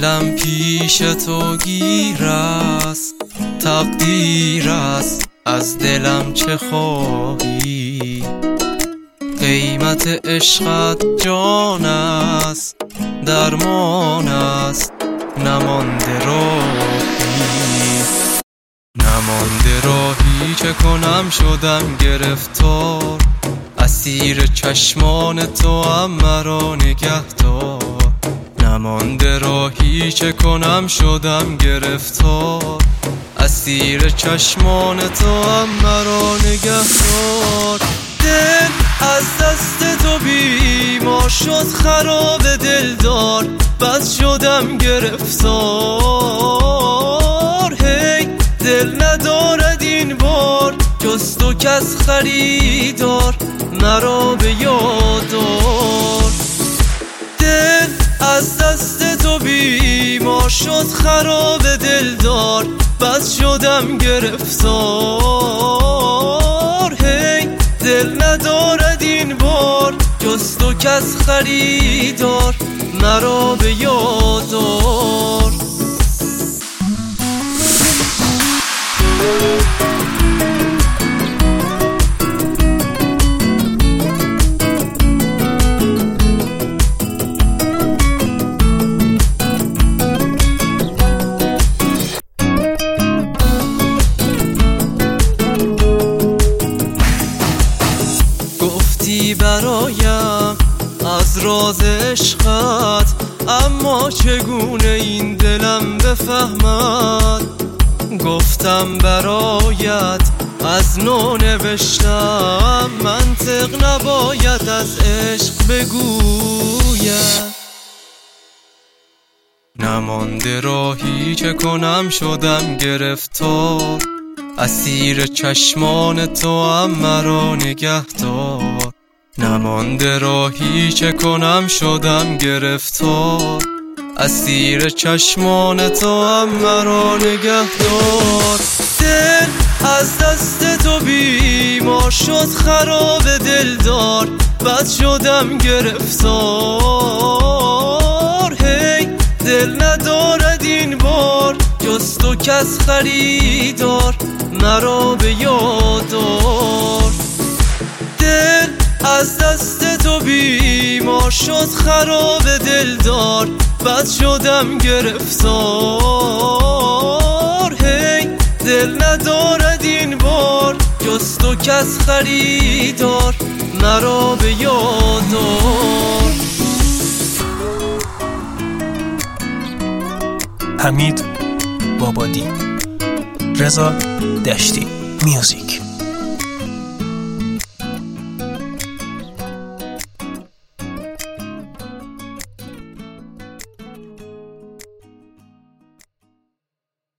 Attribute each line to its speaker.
Speaker 1: دلم پیش تو گیر است، تقدیر است از دلم چه خواهی. قیمت عشقت جان است، درمان است، نمانده راهی چه کنم شدم گرفتار، اسیر چشمان تو هم مرا نگهدار. نمانده راهی چه کنم شدم گرفتار، اسیر چشمان تو هم مرا نگهدار. دل از دست تو بیمار شد، خراب دلدار، بس شدم گرفتار. هی دل ندارد این بار جز تو کس خریدار، مرا به یاد دار. دل از دست تو بیمار شد، خراب دلدار، بس شدم گرفتار. هی دل ندارد این بار جز تو کس خریدار، مرا به یاد دار. گفتی برایم از راز عشقت، اما چگونه این دلم بفهمد. گفتم برایت از نو نوشتم، منطق نباید از عشق بگوید. نمانده راهی چه کنم شدم گرفتار، اسیر چشمان تو هم مرا نگهدار. نمانده راهی چه کنم شدم گرفتار، اسیر چشمان تو هم مرا نگهدار. دل از دست تو بیمار شد، خراب دلدار، بس شدم گرفتار. هی دل ندارد این بار جز تو کس خریدار، مرا به یاد دار. دل از دست تو بیمار شد، خراب دلدار، بس شدم گرفتار. هی دل ندارد این بار جز تو کس خریدار، مرا به یاد دار.
Speaker 2: حمید بابادی، رضا دشتی، میوزیک.